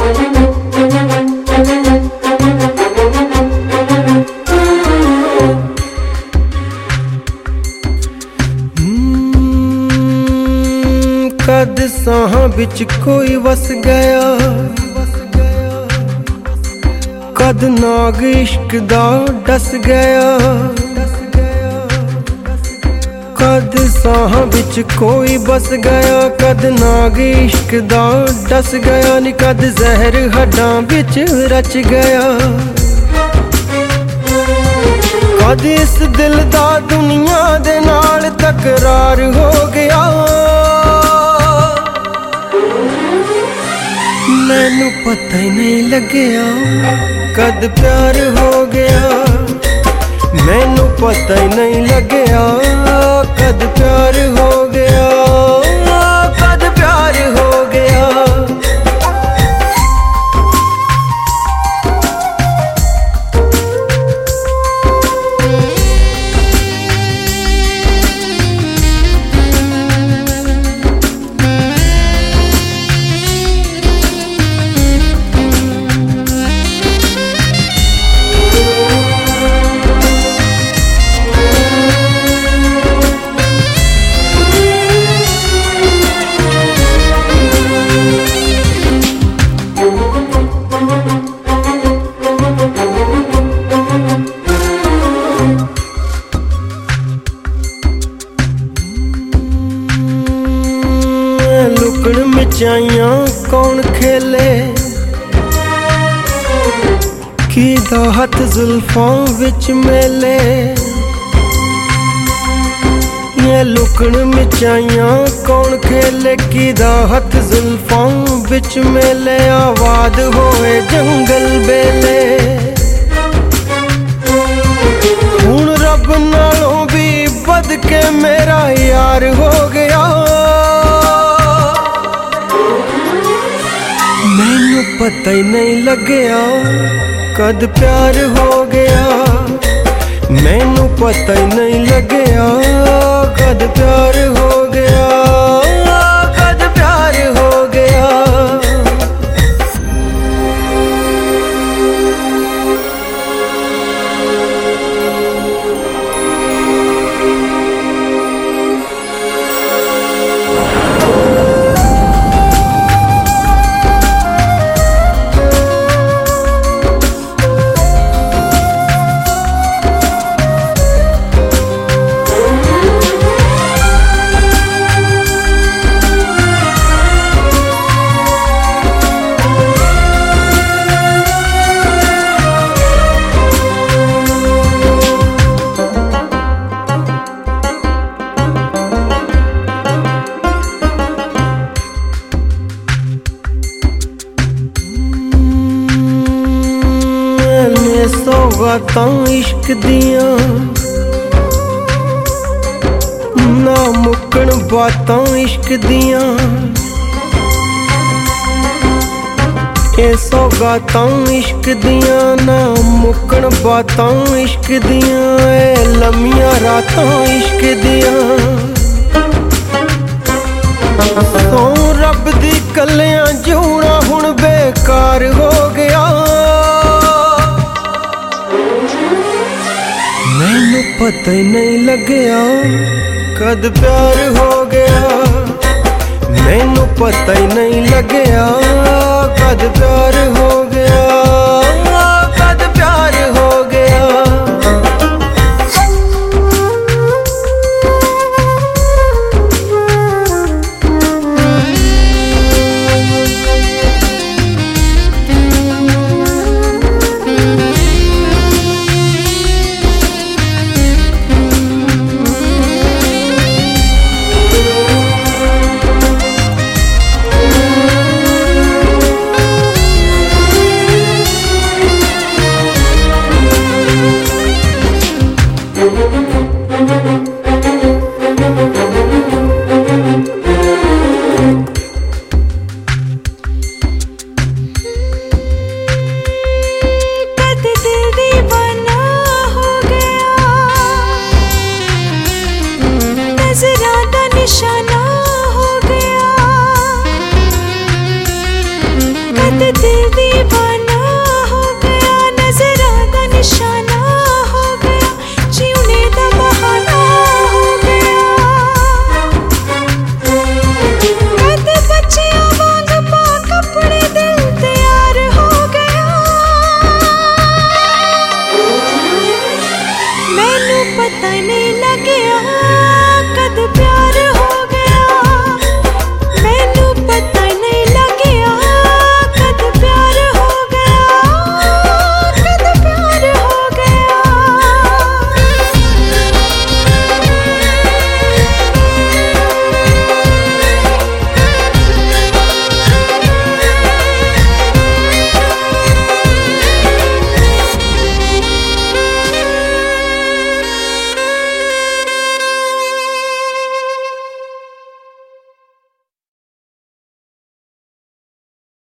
कद साहां बिच कोई वस गया, कद नाग इश्क दा डस गया। कद साहां बिच कोई बस गया, कद नाग इश्क दा डस गया। नी कद जहर हड्डां बिच रच गया, कद इस दिल दा दुनिया दे नाल तकरार हो गया। मैनू पता ही नहीं लगया कद प्यार हो गया, मैनू पता ही नहीं लगया कद प्यार हो गया, कद प्यार हो गया। लुकन मिचाइयां कौन खेले, की दा हथ जुल्फां विच मेले। ये लुकन मिचाइयां कौन खेले, की दा हथ जुल्फां विच मेले। आवाज होए जंगल बेले, हुण रब नालों भी बद के मेरा यार हो गया। मैनू पता ही नहीं लगया कद प्यार हो गया, मैनू पता ही नहीं लगया कद प्यार हो गया, कद प्यार हो गया। सौगातां इश्क दियां ना मुक्कन बातां इश्क दियां, ये सौगातां इश्क दियां ना मुक्कन बातां इश्क दियां। ए लम्मियां रातां इश्क दियां, सौ रब दी कलियां जूना हुण बेकार हो गया। मैनू पता ही नहीं लगया कद प्यार हो गया, मैनू पता ही नहीं लगया